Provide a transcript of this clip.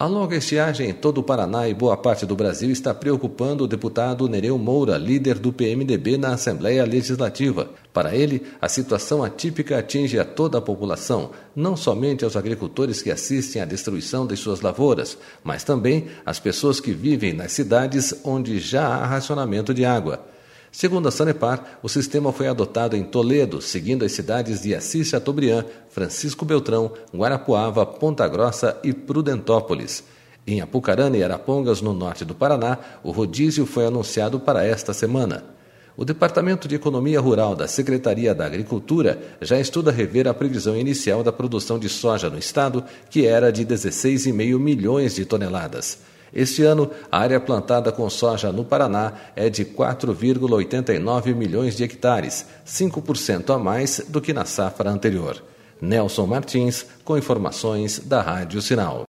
A longa estiagem em todo o Paraná e boa parte do Brasil está preocupando o deputado Nereu Moura, líder do PMDB na Assembleia Legislativa. Para ele, a situação atípica atinge a toda a população, não somente aos agricultores que assistem à destruição de suas lavouras, mas também às pessoas que vivem nas cidades onde já há racionamento de água. Segundo a Sanepar, o sistema foi adotado em Toledo, seguindo as cidades de Assis Chateaubriand, Francisco Beltrão, Guarapuava, Ponta Grossa e Prudentópolis. Em Apucarana e Arapongas, no norte do Paraná, o rodízio foi anunciado para esta semana. O Departamento de Economia Rural da Secretaria da Agricultura já estuda rever a previsão inicial da produção de soja no estado, que era de 16,5 milhões de toneladas. Este ano, a área plantada com soja no Paraná é de 4,89 milhões de hectares, 5% a mais do que na safra anterior. Nelson Martins, com informações da Rádio Sinal.